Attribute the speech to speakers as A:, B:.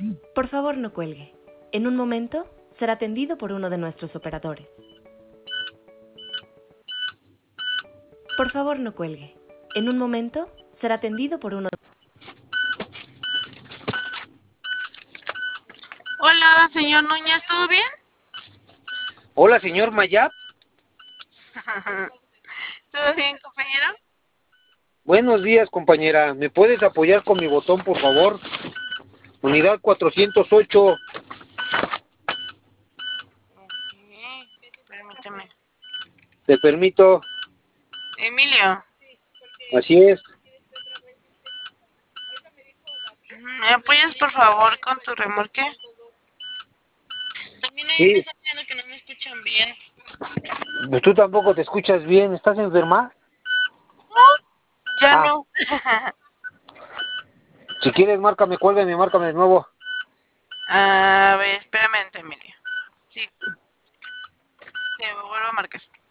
A: Por favor, no cuelgue. En un momento será atendido por uno de nuestros operadores. Por favor, no cuelgue. En un momento será atendido por uno.
B: Hola, señor Núñez, ¿todo bien?
C: Hola, señor Mayap.
B: ¿Todo bien, compañero?
C: Buenos días, compañera. ¿Me puedes apoyar con mi botón, por favor? Unidad 408.
B: Ok, permíteme.
C: Te permito.
B: Emilio,
C: Así es.
B: ¿me apoyas por favor con tu remolque? También ahí me
C: Sí.
B: están diciendo que no me escuchan bien.
C: Pues tú tampoco te escuchas bien. ¿Estás enferma?
B: Ya
C: Ah,
B: no.
C: si quieres, márcame, cuélgame, márcame de nuevo.
B: A ver, espérame, Emilio. Sí, te vuelvo a marcar.